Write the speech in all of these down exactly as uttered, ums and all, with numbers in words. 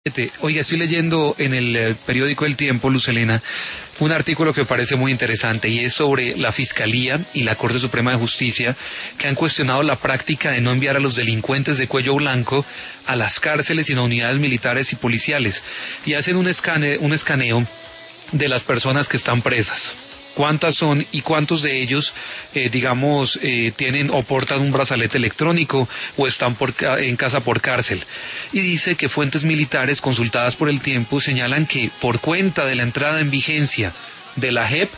Oiga, estoy leyendo en el eh, periódico El Tiempo, Luz Helena, un artículo que me parece muy interesante y es sobre la Fiscalía y la Corte Suprema de Justicia, que han cuestionado la práctica de no enviar a los delincuentes de cuello blanco a las cárceles y a unidades militares y policiales, y hacen un escane, un escaneo de las personas que están presas. ¿Cuántas son y cuántos de ellos, eh, digamos, eh, tienen o portan un brazalete electrónico o están por, en casa por cárcel? Y dice que fuentes militares consultadas por El Tiempo señalan que por cuenta de la entrada en vigencia de la J E P,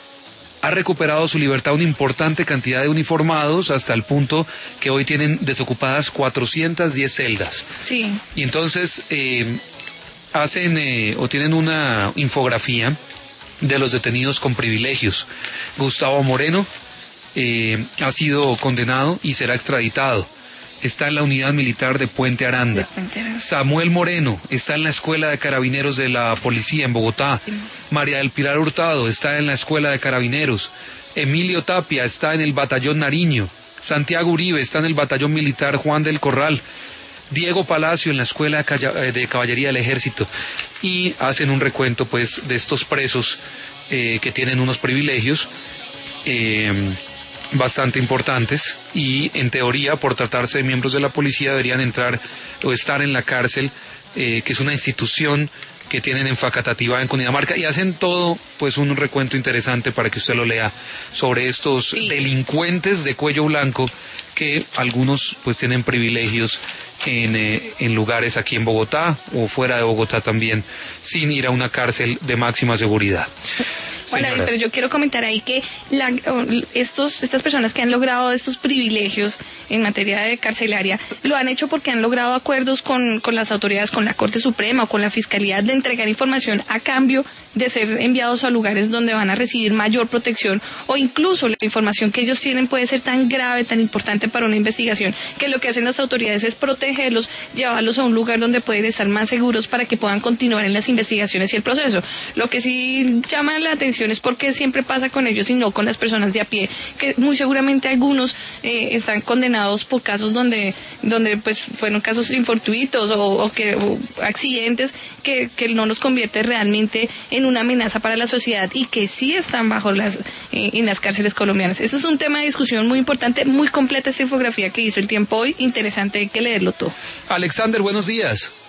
ha recuperado su libertad una importante cantidad de uniformados hasta el punto que hoy tienen desocupadas cuatrocientas diez celdas. Sí. Y entonces eh, hacen eh, o tienen una infografía de los detenidos con privilegios. Gustavo Moreno eh, ha sido condenado y será extraditado. Está en la unidad militar de Puente Aranda. De Puente Aranda. Samuel Moreno está en la Escuela de Carabineros de la Policía en Bogotá. Sí. María del Pilar Hurtado está en la Escuela de Carabineros. Emilio Tapia está en el Batallón Nariño. Santiago Uribe está en el Batallón Militar Juan del Corral. Diego Palacio en la Escuela de Caballería del Ejército, y hacen un recuento pues de estos presos eh, que tienen unos privilegios eh, bastante importantes y en teoría por tratarse de miembros de la policía deberían entrar o estar en la cárcel, eh, que es una institución que tienen en Facatativá, en Cundinamarca, y hacen todo pues un recuento interesante para que usted lo lea sobre estos sí. delincuentes de cuello blanco, que algunos pues tienen privilegios en, eh, en lugares aquí en Bogotá o fuera de Bogotá también, sin ir a una cárcel de máxima seguridad. Bueno, pero yo quiero comentar ahí que la, estos, estas personas que han logrado estos privilegios en materia de carcelaria lo han hecho porque han logrado acuerdos con, con las autoridades, con la Corte Suprema o con la Fiscalía, de entregar información a cambio de ser enviados a lugares donde van a recibir mayor protección, o incluso la información que ellos tienen puede ser tan grave, tan importante para una investigación, que lo que hacen las autoridades es protegerlos, llevarlos a un lugar donde pueden estar más seguros para que puedan continuar en las investigaciones y el proceso. Lo que sí llama la atención es porque siempre pasa con ellos y no con las personas de a pie, que muy seguramente algunos eh, están condenados por casos donde donde pues fueron casos infortuitos o, o que o accidentes que, que no los convierte realmente en una amenaza para la sociedad y que sí están bajo las eh, en las cárceles colombianas. Eso es un tema de discusión muy importante, muy completa esta infografía que hizo El Tiempo hoy, interesante, hay que leerlo todo. Alexander, buenos días.